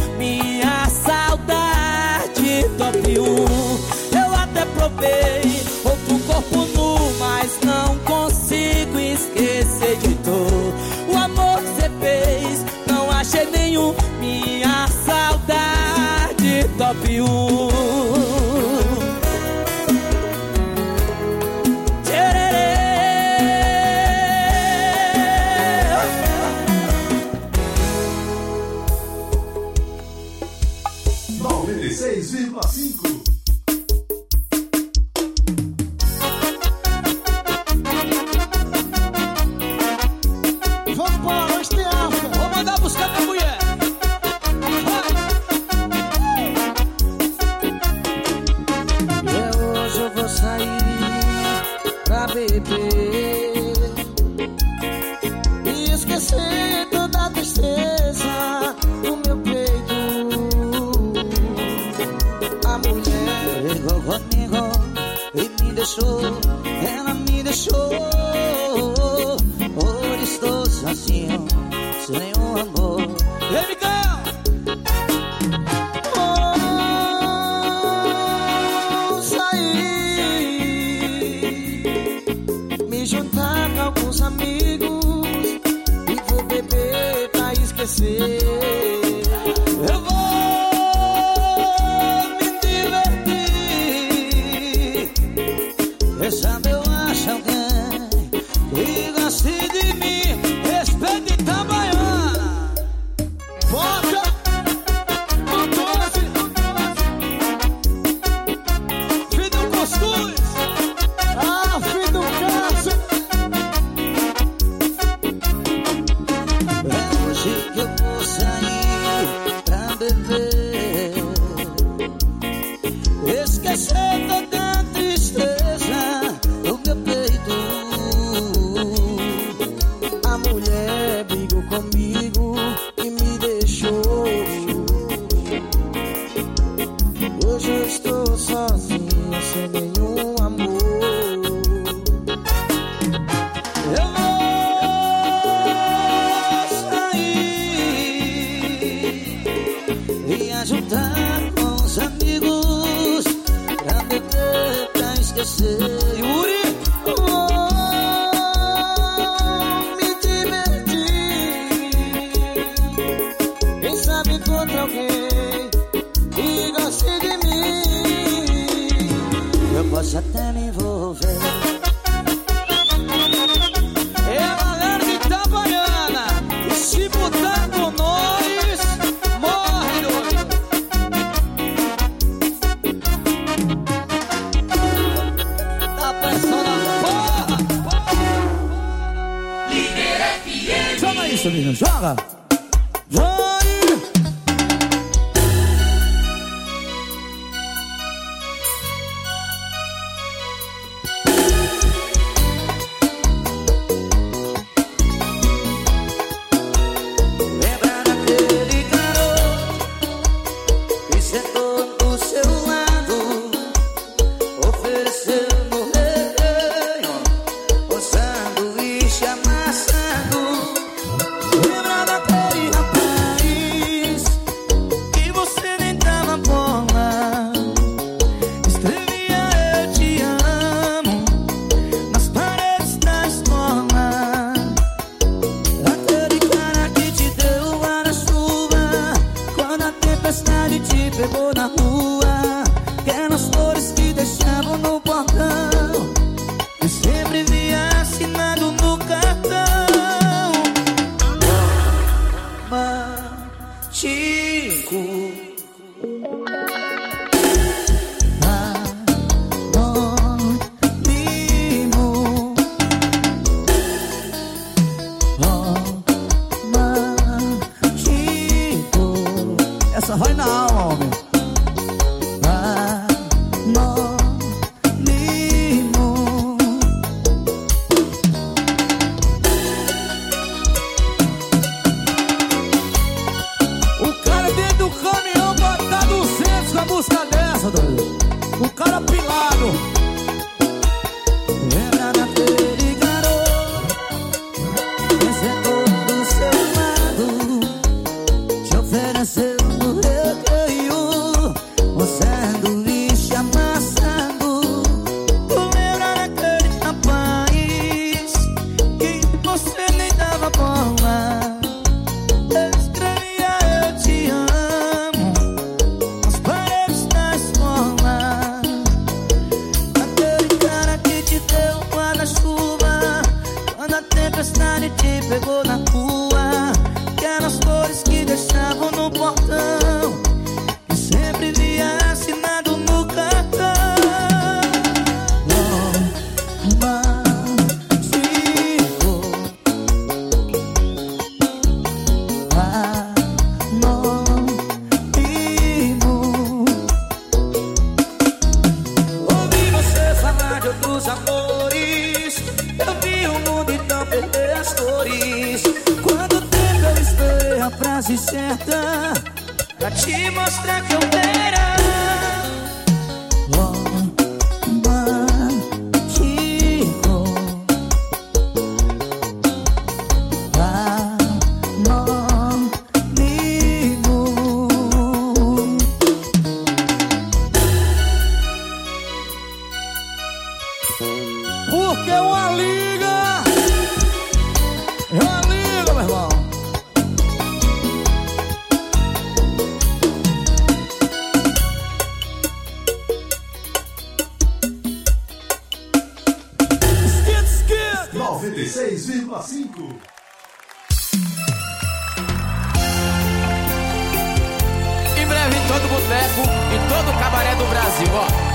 minha saudade top 1. Eu até provei outro corpo nu, mas não consigo esquecer de dor. O amor que você fez, não achei nenhum, minha saudade top 1. Ela me deixou, hoje estou sozinho, sem nenhum amor. Ei, Miguel! Vou sair, me juntar com alguns amigos e vou beber pra esquecer. Eu vou sabe, eu acho alguém que goste de mim, respeite Itabaiana. Bota no doce, filho do cuscuz, filho do caso. É hoje que eu vou sair pra beber, esquecer toda a tristeza do meu peito. A mulher brigou comigo e me deixou. Hoje eu estou sozinho, sem nenhum amor. Eu vou sair e ajudar com os amigos pra beber, pra esquecer. Yuri! Me divertir. Quem sabe encontra alguém que goste de mim. Eu posso até me envolver. É a galera de Itabaiana, e se botar com nós, morre doido. Tá pensando na porra? Líder FM. Joga isso, menino, joga! Vai! Lembra daquele garoto que sentou do seu lado, ofereceu no recreio um sanduíche amassado. Lembra daquele rapaz que você nem dava bola, escrevia eu te amo nas paredes da escola. Aquele cara que te deu guarda-chuva quando a tempestade te pegou na rua. Aquelas flores que deixavam no portão e sempre via assinado no cartão. Chico, anônimo. Chico, essa vai na alma, homem. Anônimo. O cara dentro do caminhão bota 200 com a música dessa, doido. O cara pilado. Lembra daquele garoto que sentou do seu lado, te ofereceu no pra te mostrar que eu quero. Porque uma liga, meu irmão. Skid. 96,5. Em breve em todo boteco, em todo cabaré do Brasil, ó.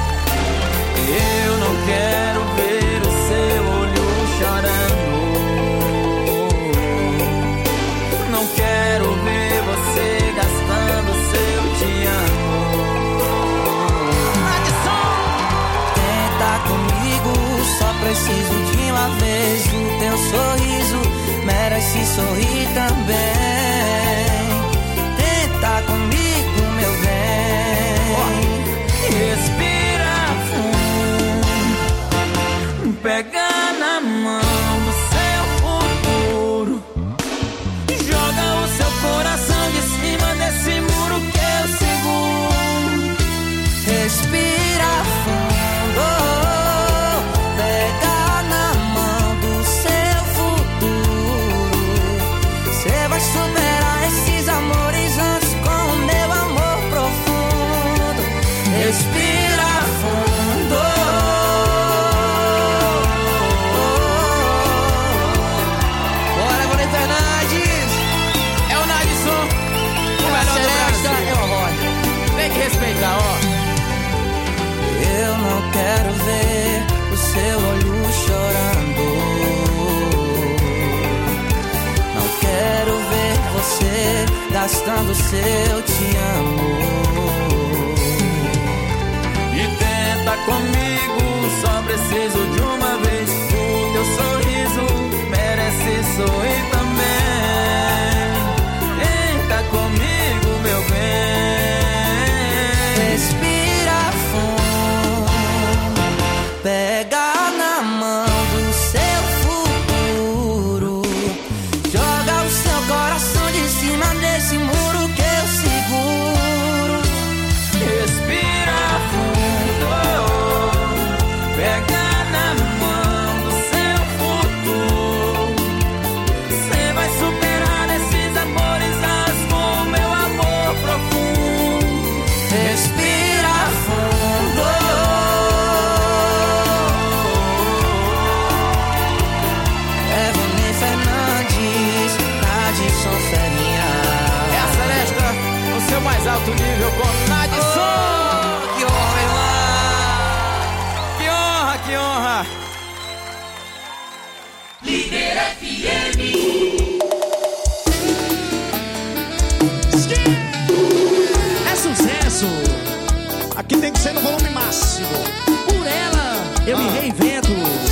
Eu não quero ver o seu olho chorando. Não quero ver você gastando seu te amo. Tenta comigo, só preciso de uma vez. O teu sorriso merece sorrir também. Tenta comigo, meu bem. Respira fundo, pega na mão do seu futuro. Joga o seu coração de cima desse muro que eu seguro. Respira fundo, pega na mão do seu futuro. Cê vai superar esses amores antes com o meu amor profundo. Respira fundo. Bora, Gordinho Fernandes! É o Nadson, o melhor do Brasil. É o Roy. Tem que respeitar, ó. Eu não quero ver o seu olho chorando. Não quero ver você gastando seu te amo. E tenta comigo, só preciso de uma vez. O teu sorriso merece sorrir também. Tenta comigo, meu bem. Respira fundo, pega na mão do seu futuro. Joga o seu coração de cima desse muro que eu seguro. Respira fundo, pega na mão do seu futuro. Cê vai superar esses amores com meu amor profundo. Respira fundo. É Gordinho Fernandes, Nadson Ferinha. É a Celesta, no seu mais alto nível com Nadson. Que honra, irmão. Que honra, que honra. Líder FM. É sucesso! Aqui tem que ser no volume máximo. Por ela, eu me reinvento.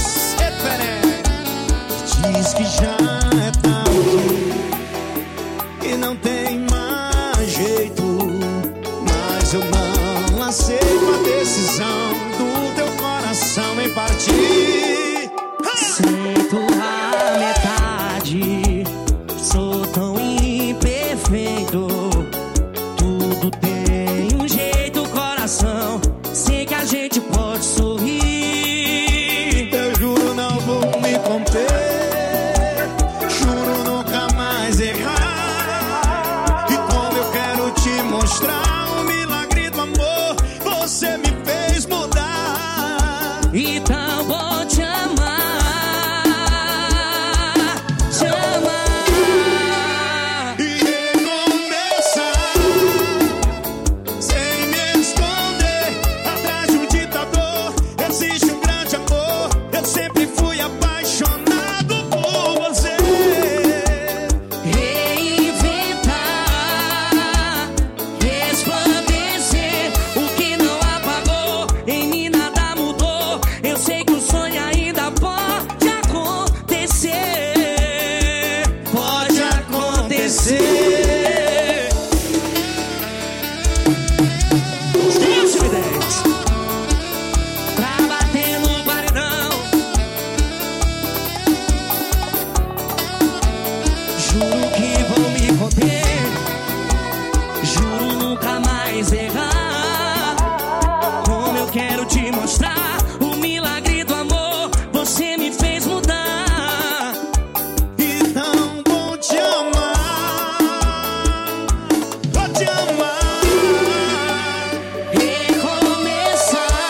Diz que já é tarde e não tem mais jeito, mas eu não aceito a decisão do teu coração em partir. Sinto a metade, sou tão imperfeito. Tudo tem um jeito, coração. Sei que a gente pode sorrir. Eu juro, não vou me conter. Juro nunca mais errar. E como eu quero te mostrar o milagre do amor, nunca mais errar. Como eu quero te mostrar o milagre do amor, você me fez mudar. Então vou te amar, vou te amar. Recomeçar,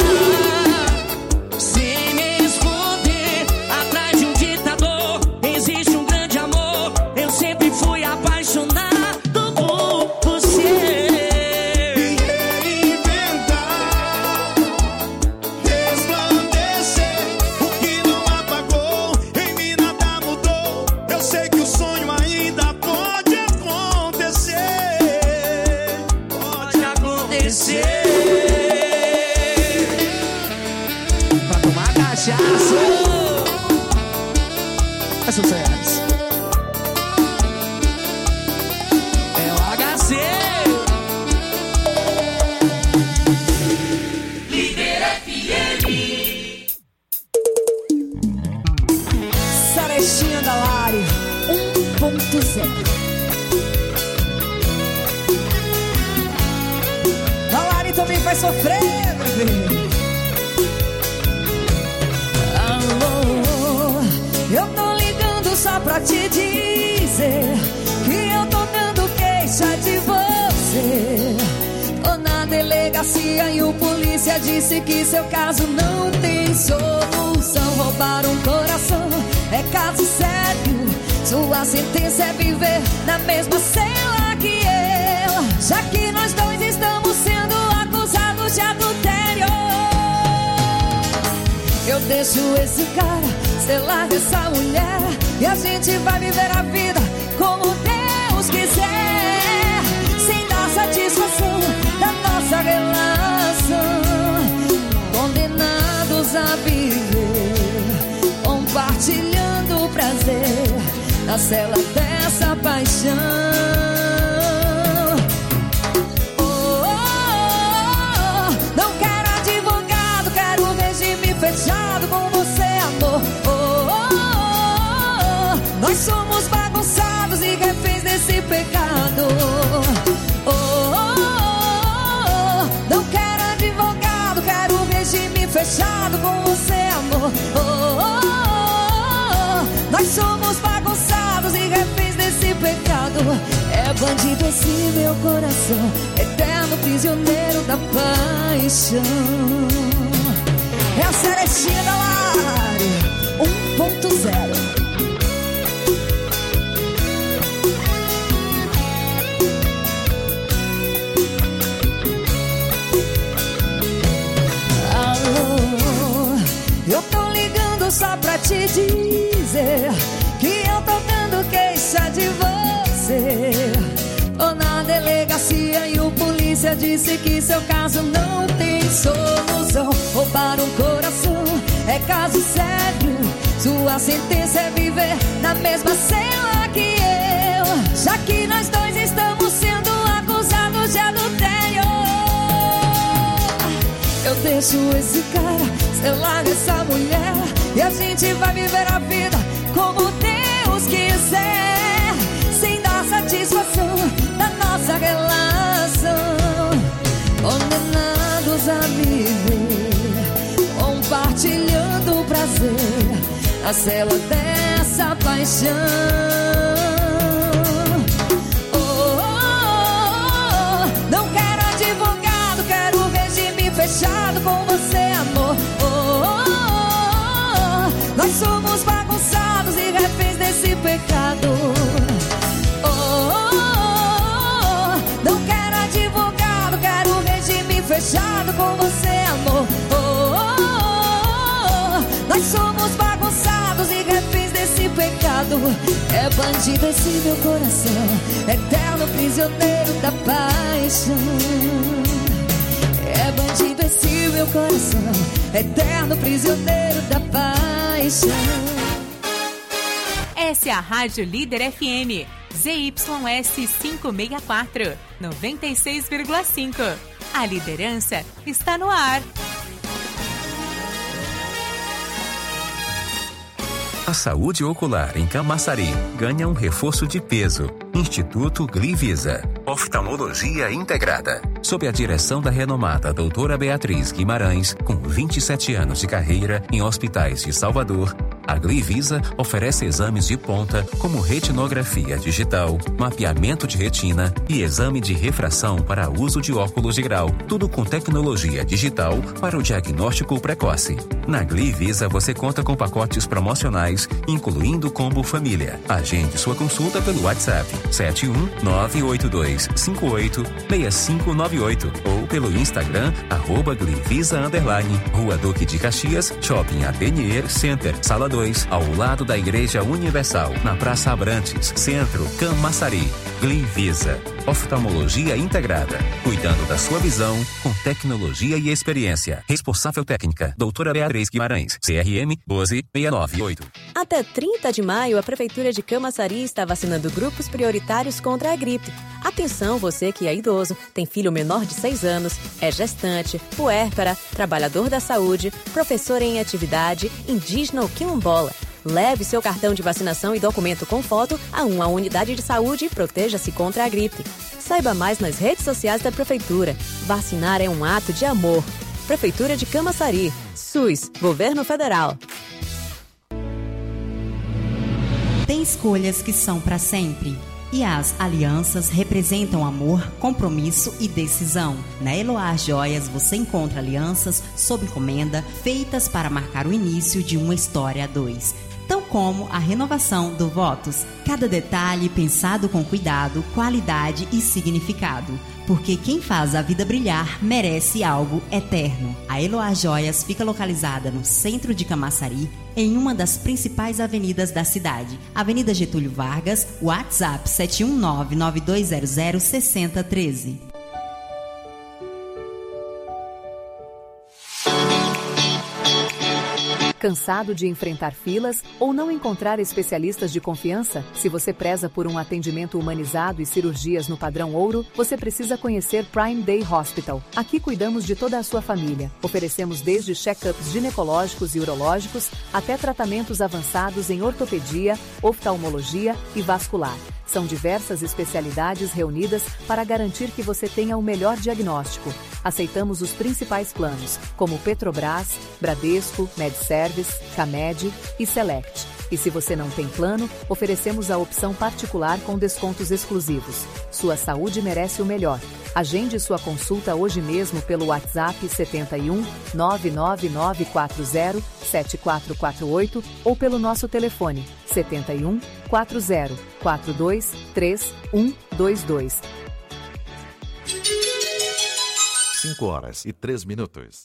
sem me esconder atrás de um ditador. Existe um grande amor, eu sempre fui apaixonado por você. E reinventar, resplandecer, o que não apagou, em mim nada mudou. Eu sei que o sonho ainda pode acontecer. Pode Acontecer pra tomar cachaça. É sucesso. É o HC. Líder FM. Sarechinha da Lari 1.0. A Lari também vai sofrer, bebê. Alô, eu tô ligando só pra te dizer que eu tô dando queixa de você. Tô na delegacia e o polícia disse que seu caso não tem solução. Roubaram um coração, é caso sério. Sua sentença é viver na mesma cela que eu, já que nós dois estamos sendo acusados de adultério. Eu deixo esse cara, cê larga essa mulher, e a gente vai viver a vida como Deus quiser, sem dar satisfação da nossa relação. Condenados a viver, compartilhando o prazer na cela dessa paixão. Oh, oh, oh, não quero advogado, quero regime fechado com você, amor. Oh, oh, oh, nós somos bagunçados e reféns desse pecado. Oh, oh, oh, não quero advogado, quero regime fechado com você, amor. Oh, oh, oh, nós somos bagunçados e reféns desse pecado. É bandido esse meu coração, eterno prisioneiro da paixão. É a Cerechinha da Lari 1.0. Alô, eu tô ligando só pra te dizer que eu tô dando queixa de você. Tô na delegacia e o polícia disse que seu caso não tem solução. Roubaram um coração, é caso sério. Sua sentença é viver na mesma cela que eu, já que nós dois estamos sendo acusados de adultério. Eu deixo esse cara, cê larga essa mulher, e a gente vai viver a vida como Deus quiser, sem dar satisfação da nossa relação. Condenados a viver, compartilhando o prazer na cela dessa paixão. Oh, oh, oh, não quero advogado, quero regime fechado com você, amor. Oh, oh, oh, nós somos bagunçados e reféns desse pecado. Oh, oh, oh, não quero advogado, quero regime fechado com você, amor. Oh, oh, oh, nós somos bagunçados e reféns desse pecado. É bandido esse meu coração, eterno prisioneiro da paixão. É bandido esse meu coração, eterno prisioneiro da paixão. Essa é a Rádio Líder FM, ZYS 564, 96,5. A liderança está no ar. A saúde ocular em Camaçari ganha um reforço de peso. Instituto Glivisa. Oftalmologia Integrada. Sob a direção da renomada doutora Beatriz Guimarães, com 27 anos de carreira em hospitais de Salvador, a Glivisa oferece exames de ponta como retinografia digital, mapeamento de retina e exame de refração para uso de óculos de grau, tudo com tecnologia digital para o diagnóstico precoce. Na Glivisa você conta com pacotes promocionais, incluindo o combo família. Agende sua consulta pelo WhatsApp 71982586598 ou pelo Instagram @Glivisa_, Rua Duque de Caxias, Shopping Atelier Center, Sala 2, ao lado da Igreja Universal, na Praça Abrantes, Centro, Camaçari. Glivisa, oftalmologia integrada, cuidando da sua visão com tecnologia e experiência. Responsável técnica, doutora Beatriz Guimarães, CRM 12698. Até 30 de maio, a Prefeitura de Camaçari está vacinando grupos prioritários contra a gripe. Atenção, você que é idoso, tem filho menor de 6 anos, é gestante, puérpera, trabalhador da saúde, professor em atividade, indígena ou quilombola. Leve seu cartão de vacinação e documento com foto a uma unidade de saúde e proteja-se contra a gripe. Saiba mais nas redes sociais da Prefeitura. Vacinar é um ato de amor. Prefeitura de Camaçari. SUS. Governo Federal. Tem escolhas que são para sempre. E as alianças representam amor, compromisso e decisão. Na Eloá Joias você encontra alianças sob encomenda feitas para marcar o início de uma história a dois. Tão como a renovação do Votos. Cada detalhe pensado com cuidado, qualidade e significado. Porque quem faz a vida brilhar merece algo eterno. A Eloá Joias fica localizada no centro de Camaçari, em uma das principais avenidas da cidade. Avenida Getúlio Vargas, WhatsApp 719-9200-6013. Cansado de enfrentar filas ou não encontrar especialistas de confiança? Se você preza por um atendimento humanizado e cirurgias no padrão ouro, você precisa conhecer Prime Day Hospital. Aqui cuidamos de toda a sua família. Oferecemos desde check-ups ginecológicos e urológicos até tratamentos avançados em ortopedia, oftalmologia e vascular. São diversas especialidades reunidas para garantir que você tenha o melhor diagnóstico. Aceitamos os principais planos, como Petrobras, Bradesco, MedService, Camed e Select. E se você não tem plano, oferecemos a opção particular com descontos exclusivos. Sua saúde merece o melhor. Agende sua consulta hoje mesmo pelo WhatsApp 71 99940 7448 ou pelo nosso telefone 71 40 42 3122. 5h03.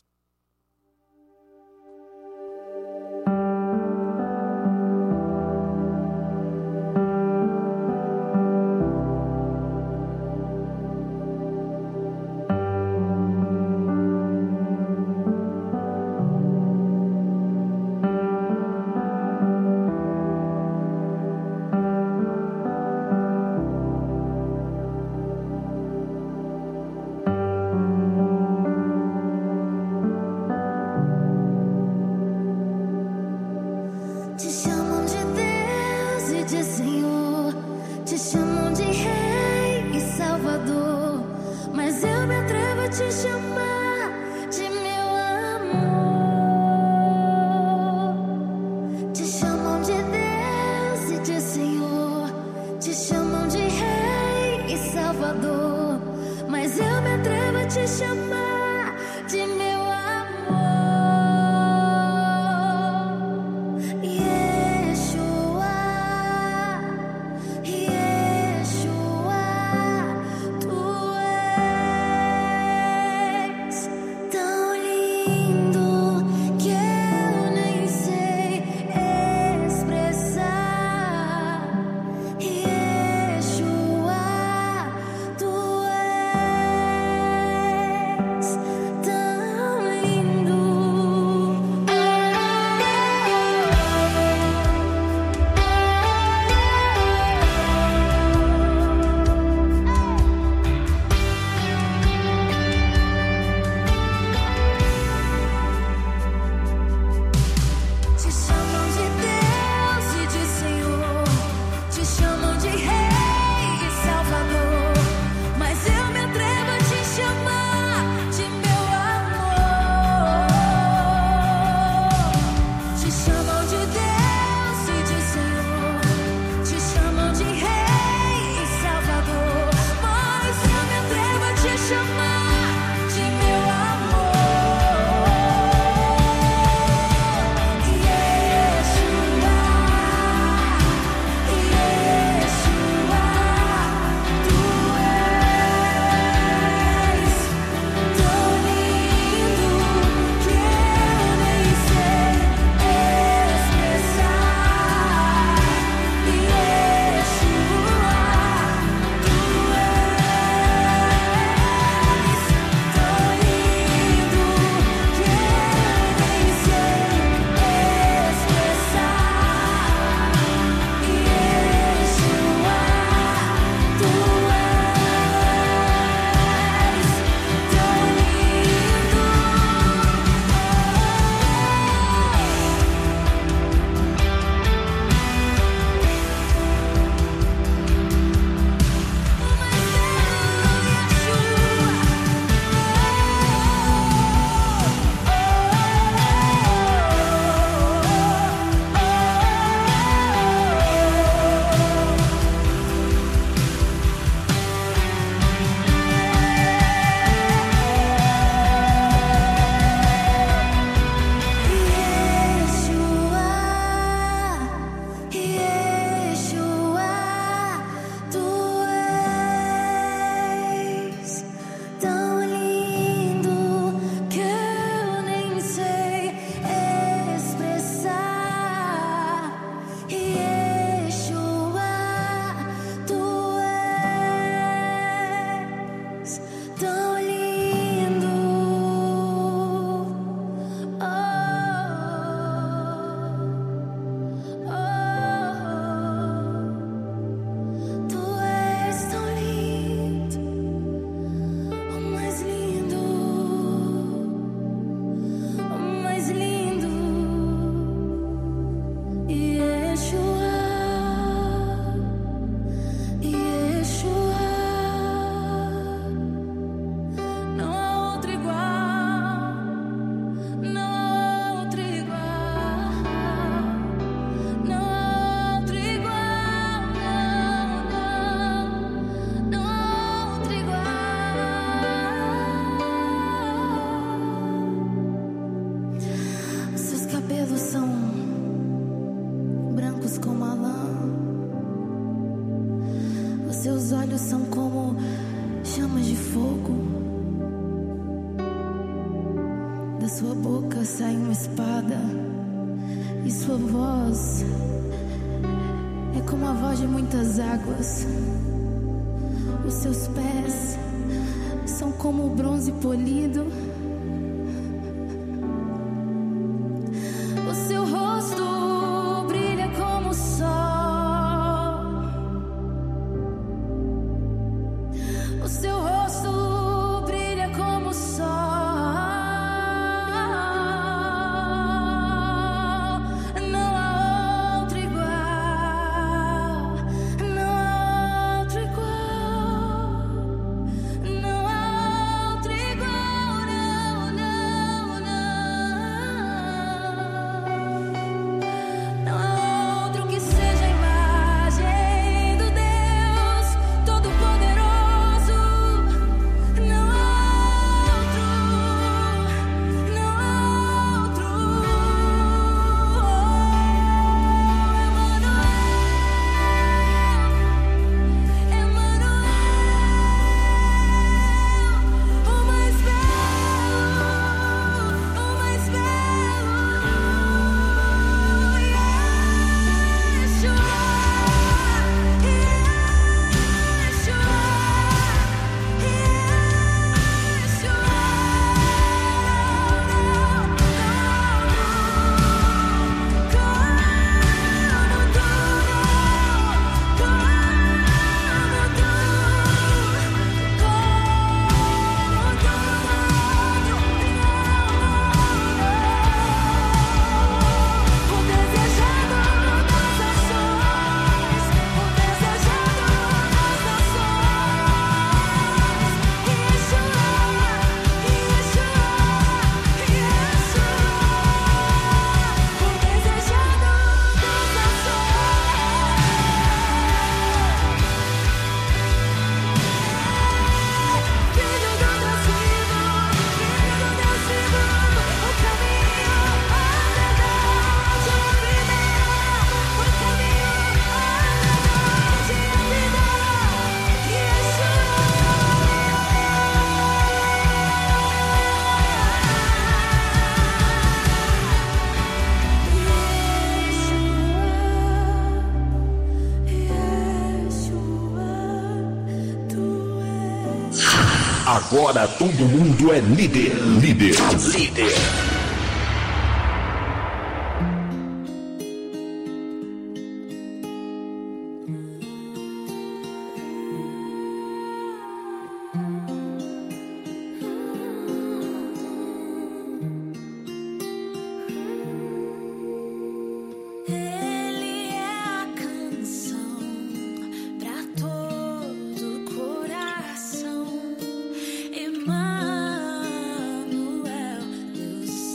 tão lindo. Tu és tão lindo, o mais lindo, o mais lindo. Yeshua, Yeshua. Não há outro igual, não há outro igual, não há outro igual, não há outro igual. Os seus cabelos são brancos como a lã, os seus olhos são como chamas de fogo. Da sua boca sai uma espada, e sua voz é como a voz de muitas águas. Os seus pés são como o bronze polido. O seu rosto brilha como o sol. O seu rosto brilha como o sol. Não há outro igual, não há outro igual, não há outro igual, não, não, não. Não há outro que seja a imagem do Deus Todo-Poderoso. Não há outro, não há outro. Emanuel, o mais belo, o mais belo. Yeshua, o desejado das nações, o desejado das nações. Yeshua, Yeshua, Yeshua, o desejado das nações. Filho do Deus vivo, Filho do Deus vivo, o caminho, a verdade, a vida, o caminho, a verdade, a vida. Agora todo mundo é líder. Líder. Líder. Ele é a canção pra todo coração. Emanuel, Deus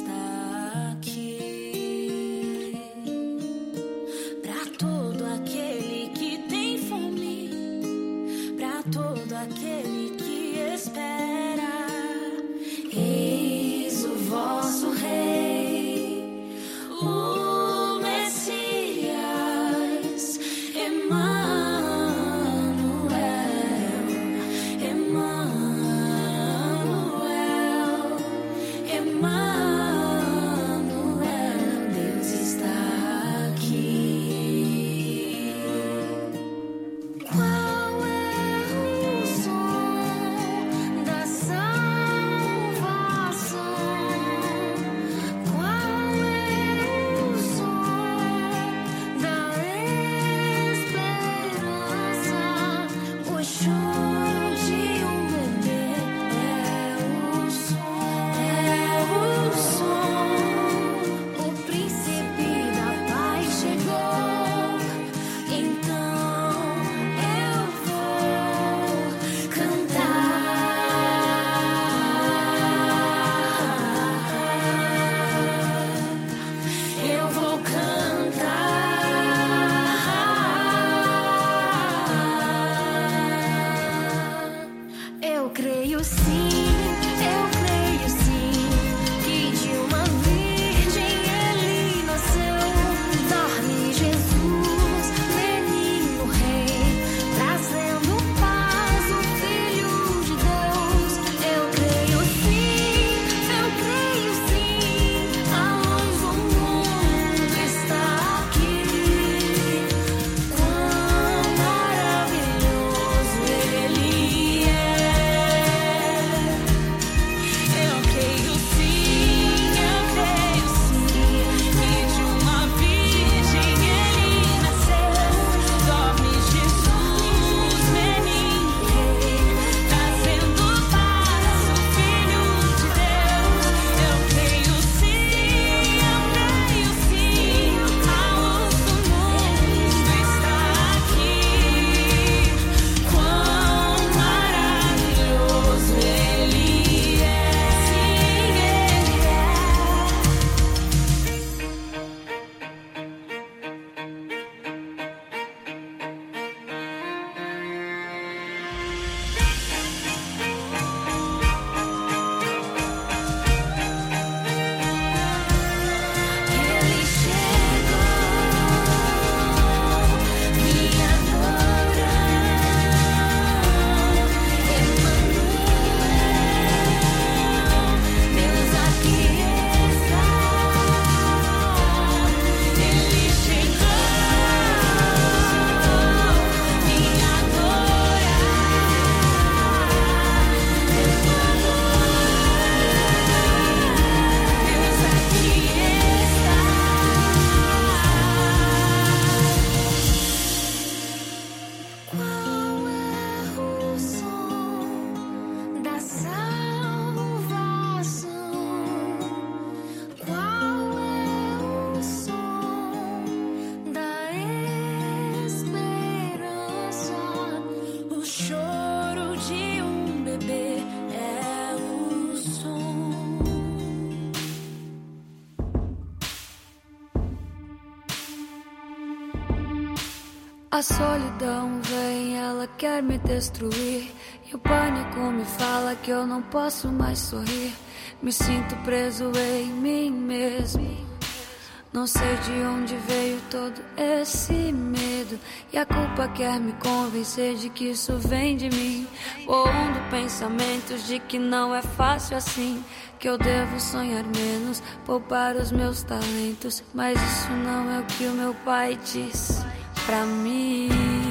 A solidão vem, ela quer me destruir. E o pânico me fala que eu não posso mais sorrir. Me sinto preso em mim mesmo. Não sei de onde veio todo esse medo. E a culpa quer me convencer de que isso vem de mim. Pondo pensamentos de que não é fácil assim. Que eu devo sonhar menos, poupar os meus talentos. Mas isso não é o que o meu pai diz pra mim.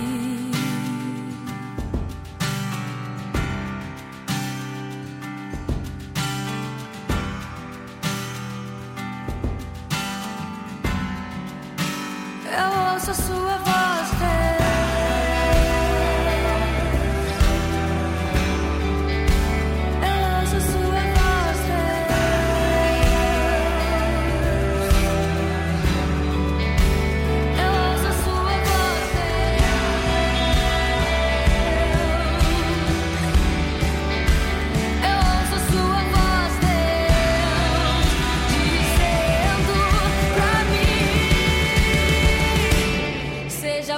Eu ouço a sua voz, eu ouço a sua voz, eu ouço a sua voz, eu ouço a sua voz, dizendo pra mim. Seja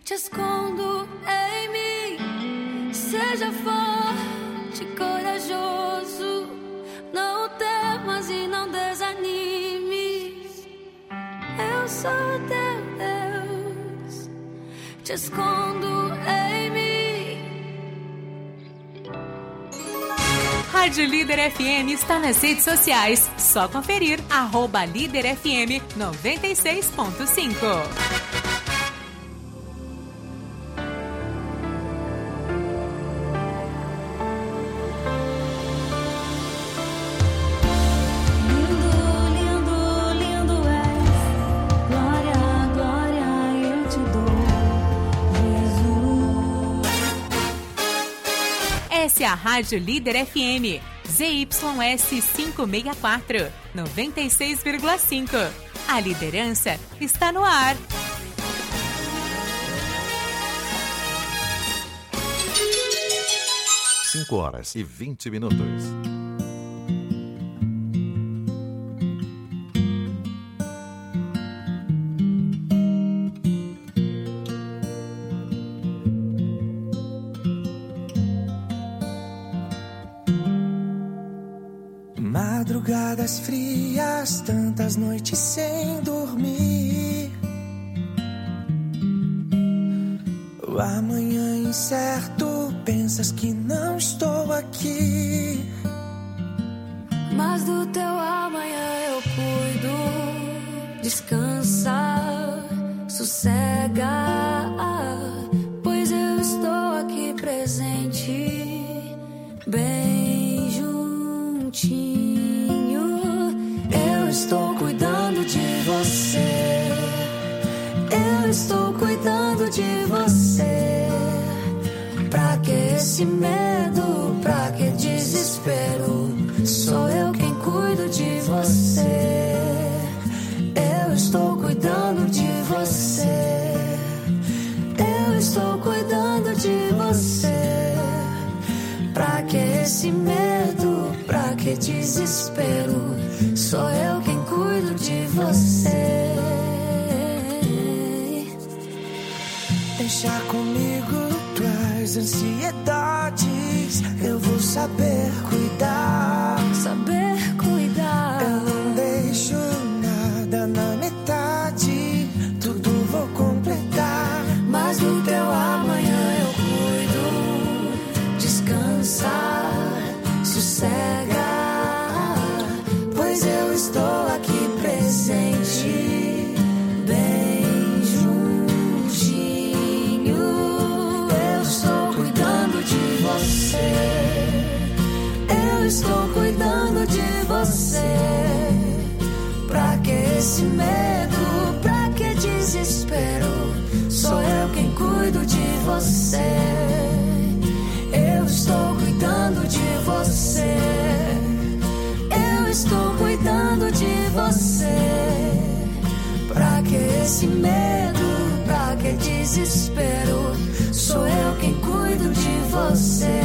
te escondo em mim. Seja forte, corajoso, não temas e não desanimes. Eu sou teu Deus, te escondo em mim. Rádio Líder FM está nas redes sociais. Só conferir @Líder FM 96.5. Essa é a Rádio Líder FM, ZYS 564, 96,5. A liderança está no ar. 5h20. Madrugadas frias, tantas noites sem dormir. O amanhã incerto, pensas que não estou aqui. Mas do teu amanhã eu cuido. Descansa, sossega, pois eu estou aqui presente, bem juntinho. Eu estou cuidando de você. Eu estou cuidando de você. Pra que esse medo? Pra que desespero? Sou eu quem cuido de você. Eu estou cuidando de você. Eu estou cuidando de você. Pra que esse medo? Pra que desespero? Sou eu quem cuido de você. Deixa comigo tuas ansiedades. Eu vou saber cuidar. Saber cuidar. Eu não deixo nada na metade. Tudo vou completar. Mas do teu amanhã eu cuido. Descansa, sossega, pois eu estou aqui presente, bem juntinho. Eu estou cuidando de você. Eu estou cuidando de você. Pra que esse medo? Pra que desespero? Sou eu quem cuido de você. Eu estou cuidando de você. Eu estou cuidando de você. Pra que esse medo? Pra que desespero? Sou eu quem cuido de você.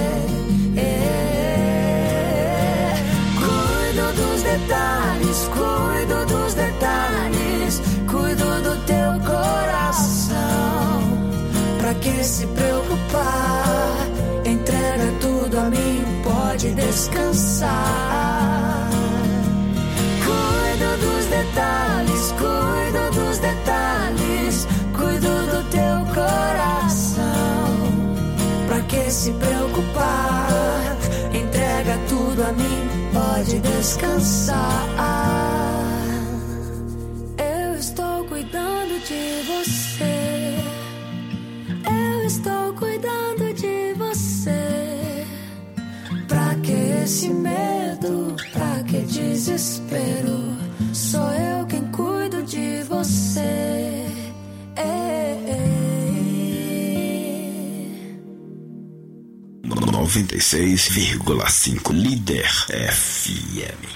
Cuido dos detalhes, cuido dos detalhes. Cuido do teu coração. Pra que se preocupar? Entrega tudo a mim, pode descansar. Cuido dos detalhes, cuido dos detalhes. Cuido do teu coração. Pra que se preocupar? Entrega tudo a mim, pode descansar. Eu estou cuidando de você. Eu estou cuidando de você. Pra que esse medo? Pra que desespero? Sou eu quem cuido de você. 96,5 Líder FM.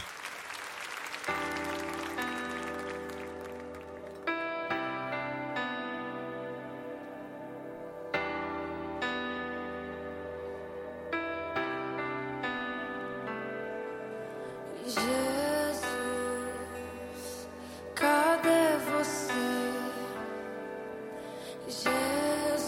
Cadê você? Jesus.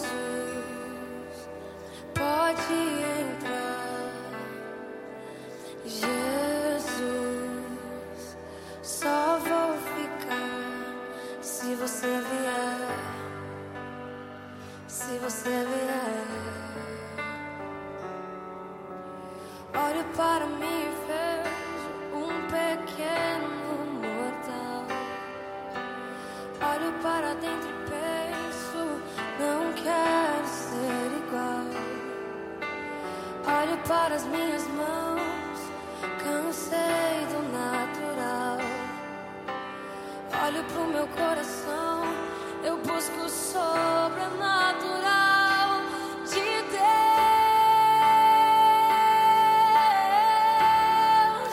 Olho para dentro e penso, não quero ser igual. Olho para as minhas mãos, cansei do natural. Olho pro meu coração, eu busco o sobrenatural de Deus.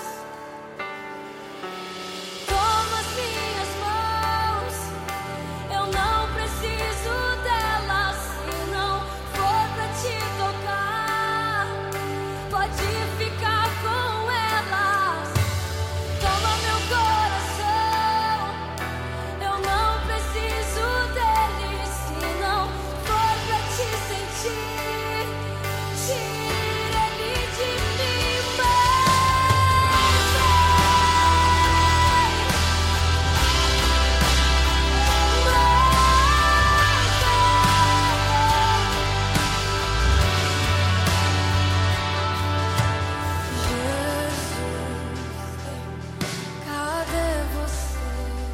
Toma as minhas mãos, eu não preciso delas. Se não for pra te tocar, pode ficar com elas. Toma meu coração, eu não preciso dele. Se não for pra te sentir, tira ele de mim, cadê você?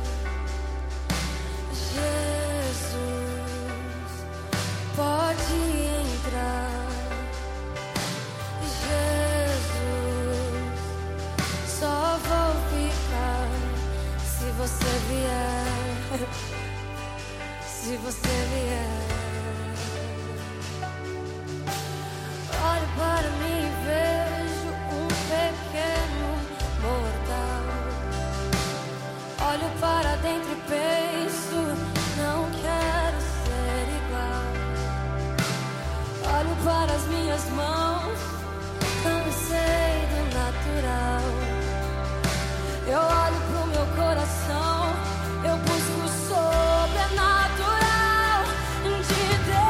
Jesus, pode entrar. Jesus, só vou ficar se você vier. Se você vier. Olho para mim e vejo um pequeno mortal. Olho para dentro e penso, não quero ser igual. Olho para as minhas mãos, cansei do natural. Eu olho pro meu coração, eu busco o sobrenatural de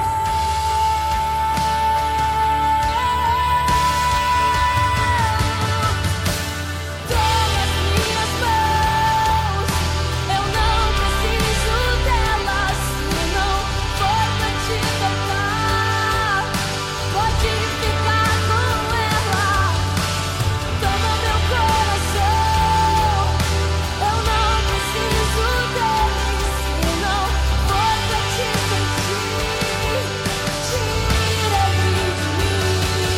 Toma as minhas mãos, eu não preciso delas. Se não for pra te tocar, pode ficar com ela. Toma meu coração, eu não preciso dele. Se não for pra te sentir, tira ele de mim.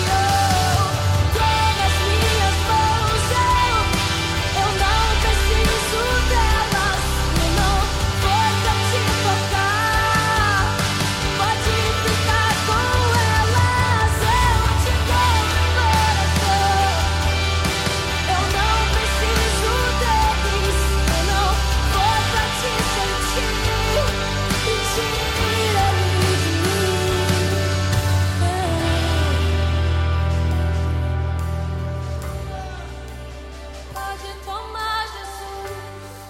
Toma as minhas mãos, eu não preciso delas. Se não for pra te tocar, pode ficar com elas. Eu te dou meu coração, eu não preciso deles. Se não for pra te sentir, tira ele de mim. Pode tomar, Jesus.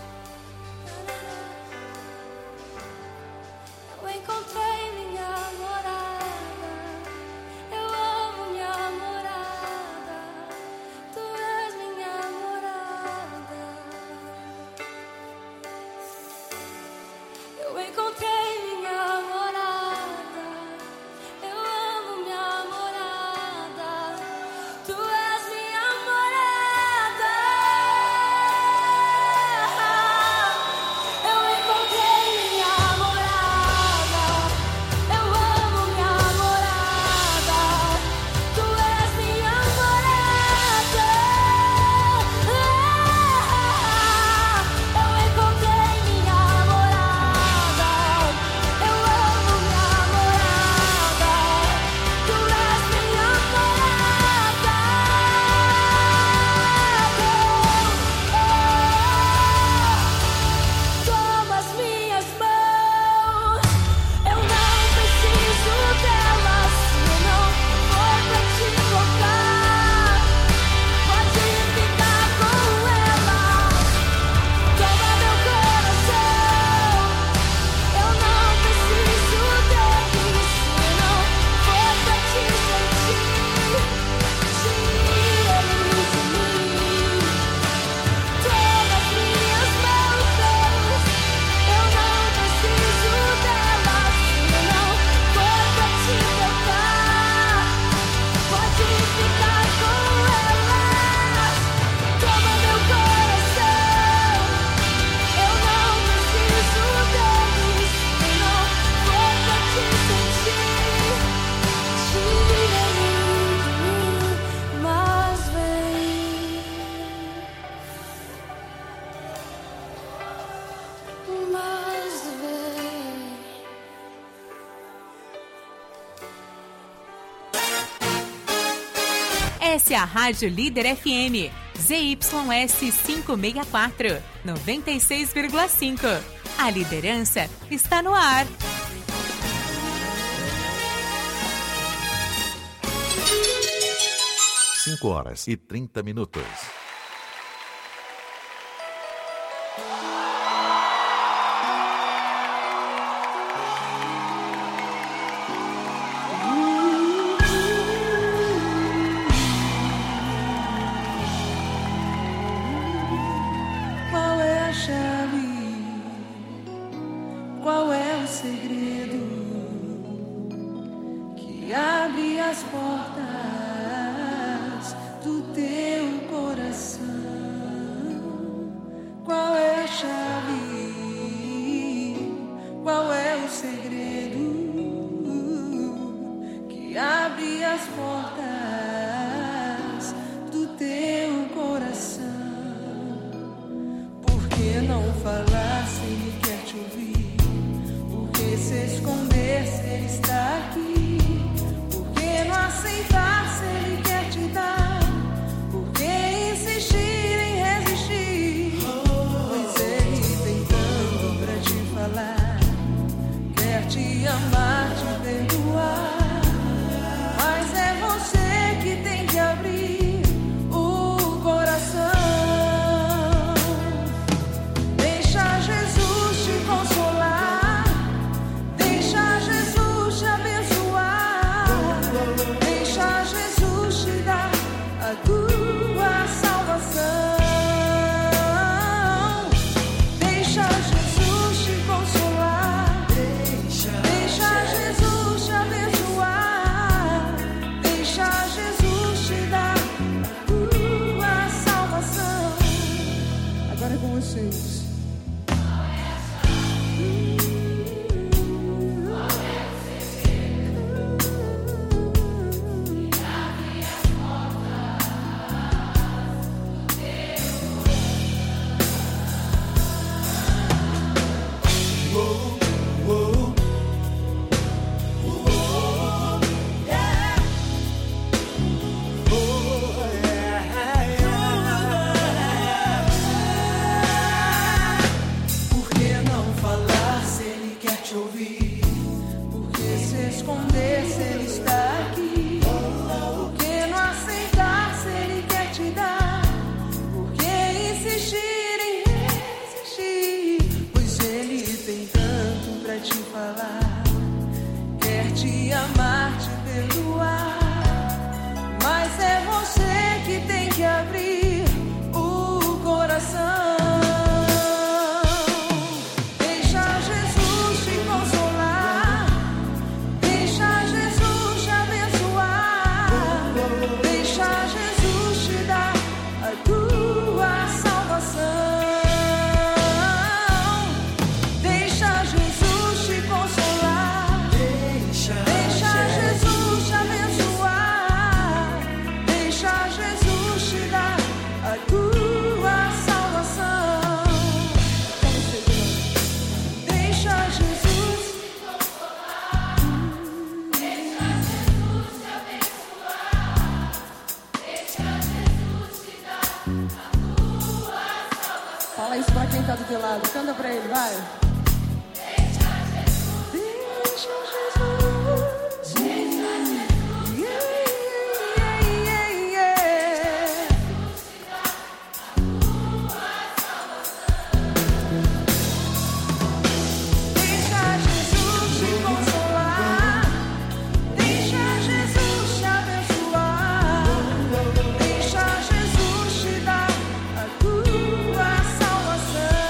Eu encontrei minha morada, eu amo minha morada. Tu és minha morada. Eu encontrei minha morada, eu amo minha morada. Tu és minha morada. Eu encontrei minha morada, Essa é a Rádio Líder FM, ZYS 564, 96,5. A liderança está no ar. 5h30. Qual é a chave? Qual é o segredo que abre as portas do teu coração? Qual é a chave? Qual é o segredo que abre as portas do teu coração? Por que não falar se ele quer te ouvir? Por que se esconder se ele está aqui? Por que não aceitar se ele quer te dar? Por que insistir em resistir? Pois ele tem tanto pra te falar. Quer te amar, te perdoar. Mas é você que tem que abrir o coração. Deixa Jesus te consolar. Deixa Jesus te abençoar. Deixa Jesus te dar a tua salvação. Deixa Jesus te consolar. Deixa Jesus te abençoar. Deixa Jesus te dar a tua salvação. Agora é com vocês. Por que não falar se ele quer te ouvir? Por que se esconder se ele está aqui? Por que não aceitar se ele quer te dar? Por que insistir em resistir? Pois ele tem tanto pra te falar. Quer te amar, te perdoar. Mas é você que tem que abrir o coração. Deixa Jesus te consolar. Deixa Jesus te abençoar. Deixa Jesus te dar a tua salvação. Deixa Jesus te consolar. Deixa Jesus te abençoar. Deixa Jesus te dar a tua salvação. Deixa Jesus te consolar. Deixa Jesus te abençoar. Deixa Jesus te dar a tua salvação. Fala isso pra quem tá do teu lado. Canta pra ele, vai. Deixa Jesus. Deixa Jesus. Deixa Jesus te consolar. Deixa Jesus te abençoar. Deixa Jesus te dar a tua salvação.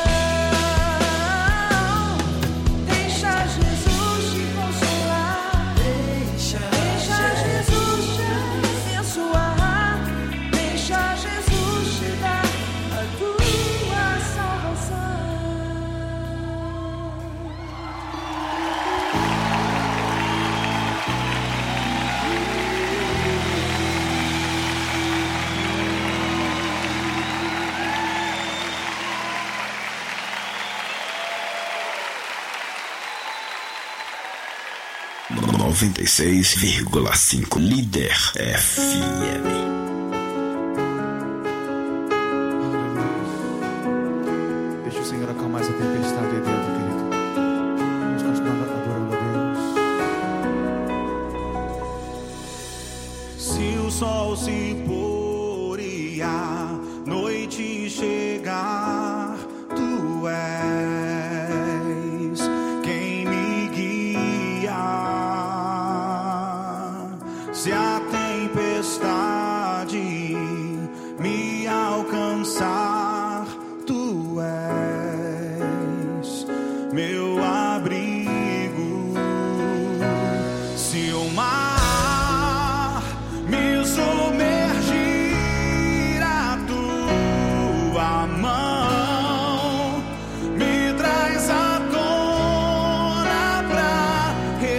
Deixa Jesus te consolar. Deixa Jesus te abençoar. Deixa Jesus te dar a tua salvação. 96,5 Líder FM. Senhor acalmar essa tempestade aí dentro, querido. Vamos continuar adorando a Deus. Se o sol se pôr e a noite chegar, tu és quem me guia. Se a tempestade me alcançar, tu és meu abrigo. Se o mar me submergir, a tua mão me traz à tona pra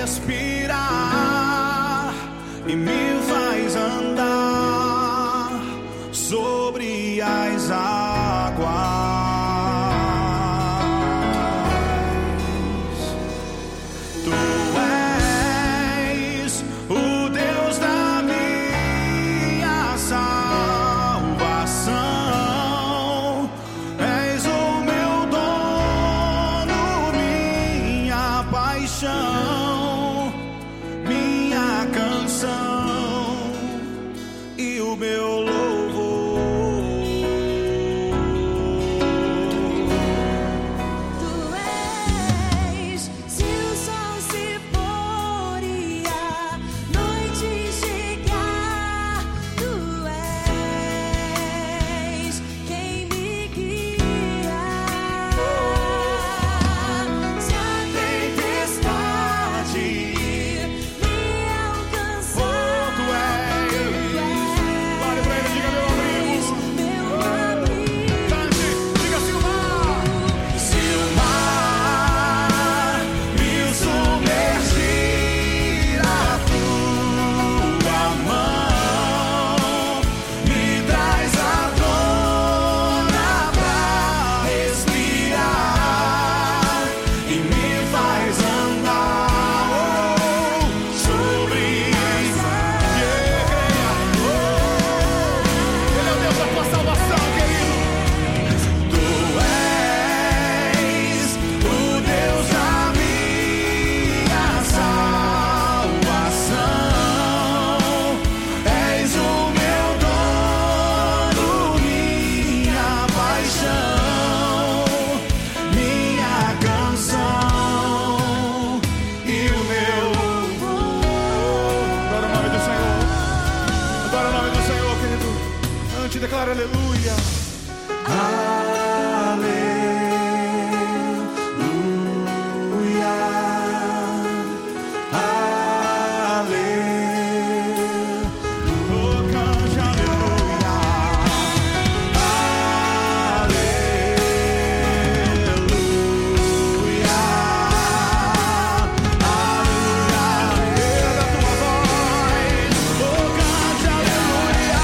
respirar e me faz andar sobre as águas. Tu és o Deus da minha salvação, és o meu dono, minha paixão, minha canção e o meu louvor. Tu és, se o sol se pôr e a noite chegar, tu és quem me guia. Se a tempestade me alcançar, Tu és, vale pra ele, diga meu abrigo. meu abrigo. Cante, diga se o mar me submergir, a tua mão me traz à tona pra respirar e me faz andar sobre as águas. Ele é o Deus da tua salvação, querido. Tu és o Deus da minha salvação, és o meu dono, minha paixão, minha canção e o meu louvor. Adora o nome do Senhor. Adora o nome do Senhor, querido. Antes declara aleluia. Aleluia. Aleluia. Oh, cante aleluia. Aleluia. Aleluia. Erga a tua voz. Oh, cante aleluia.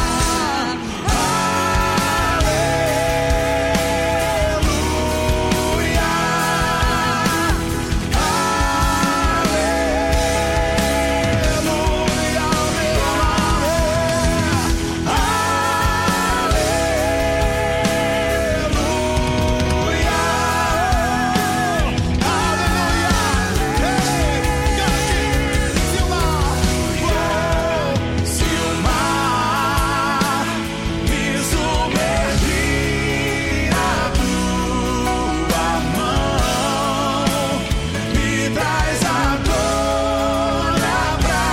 Se o mar me submergir, a tua mão me traz à tona pra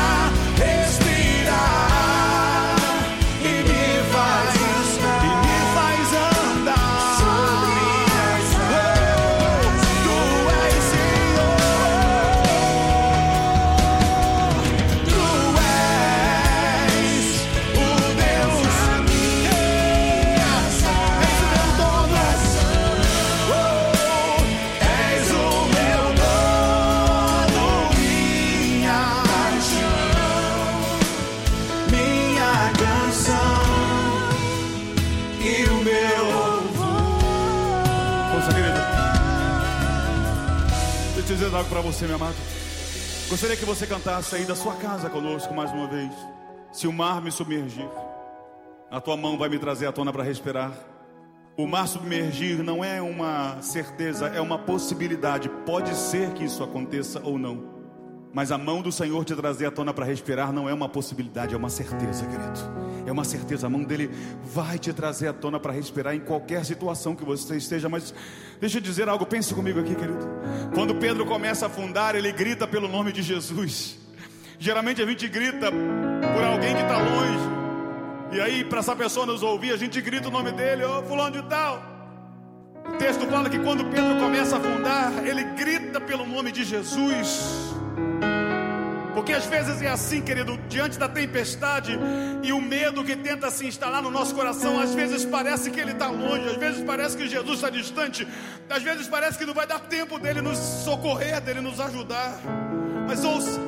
respirar e me faz andar sobre as águas. Tu és Senhor. Tu és o Deus da minha salvação, és o meu dono, minha paixão, minha canção e o meu louvor. Ouça, querido, deixa eu dizer algo pra você, meu amado. Gostaria que você cantasse aí da sua casa conosco mais uma vez. Se o mar me submergir, a tua mão vai me trazer à tona para respirar. O mar submergir não é uma certeza, é uma possibilidade. Pode ser que isso aconteça ou não. Mas a mão do Senhor te trazer à tona para respirar não é uma possibilidade, é uma certeza, querido. É uma certeza, a mão dele vai te trazer à tona para respirar em qualquer situação que você esteja. Mas deixa eu dizer algo, pense comigo aqui, querido. Quando Pedro começa a afundar, ele grita pelo nome de Jesus. Geralmente a gente grita por alguém que está longe. E aí, para essa pessoa nos ouvir, a gente grita o nome dele, ô fulano de tal. O texto fala que quando Pedro começa a afundar, ele grita pelo nome de Jesus. Porque às vezes é assim, querido, diante da tempestade e o medo que tenta se instalar no nosso coração, às vezes parece que ele está longe, às vezes parece que Jesus está distante, às vezes parece que não vai dar tempo dele nos socorrer, dele nos ajudar. Mas ouça,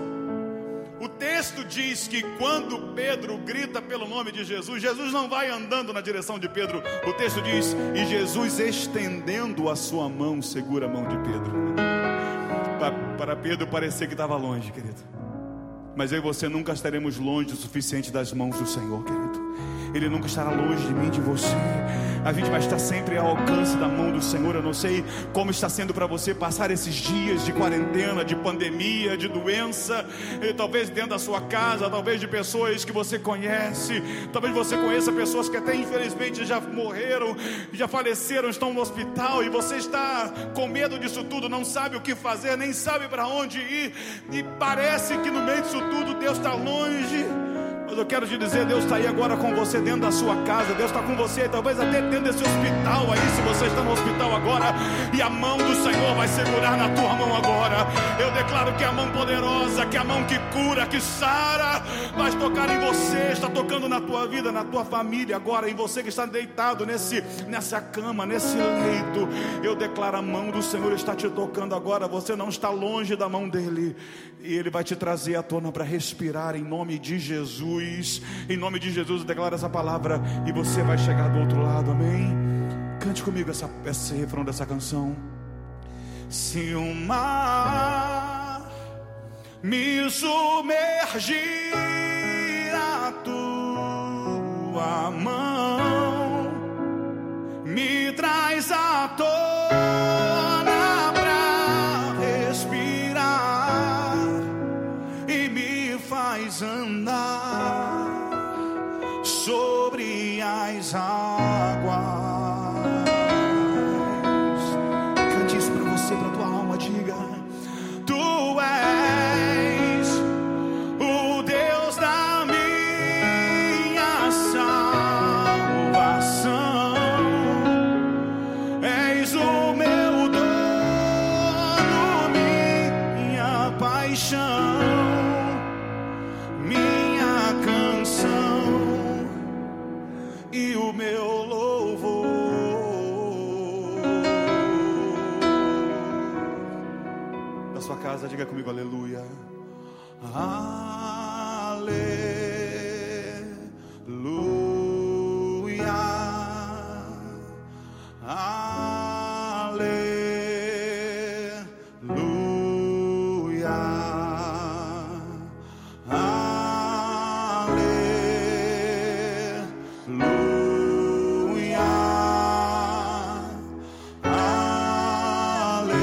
o texto diz que quando Pedro grita pelo nome de Jesus, Jesus não vai andando na direção de Pedro. O texto diz, e Jesus estendendo a sua mão, segura a mão de Pedro. Para Pedro parecer que estava longe, querido. Mas eu e você nunca estaremos longe o suficiente das mãos do Senhor, querido. Ele nunca estará longe de mim, de você. A gente vai estar sempre ao alcance da mão do Senhor. Eu não sei como está sendo para você passar esses dias de quarentena, de pandemia, de doença. Talvez dentro da sua casa, talvez de pessoas que você conhece. Talvez você conheça pessoas que até infelizmente já morreram, já faleceram, estão no hospital. E você está com medo disso tudo, não sabe o que fazer, nem sabe para onde ir. E parece que no meio disso tudo Deus está longe. Mas eu quero te dizer, Deus está aí agora com você dentro da sua casa. Deus está com você, talvez até dentro desse hospital aí, se você está no hospital agora. E a mão do Senhor vai segurar na tua mão agora. Eu declaro que a mão poderosa, que a mão que cura, que sara, vai tocar em você. Está tocando na tua vida, na tua família agora. Em você que está deitado nessa cama, nesse leito. Eu declaro, a mão do Senhor está te tocando agora. Você não está longe da mão dele. E ele vai te trazer à tona para respirar em nome de Jesus. Em nome de Jesus eu declaro essa palavra e você vai chegar do outro lado, amém? Cante comigo esse refrão dessa canção. Se o mar me submergir, a tua mão me traz à tona pra respirar e me faz andar sobre as águas. Cante isso pra você, pra tua alma, diga: Tu és o Deus da minha salvação, és o meu dono, minha paixão, e o meu louvor. Da sua casa, diga comigo, aleluia. Aleluia.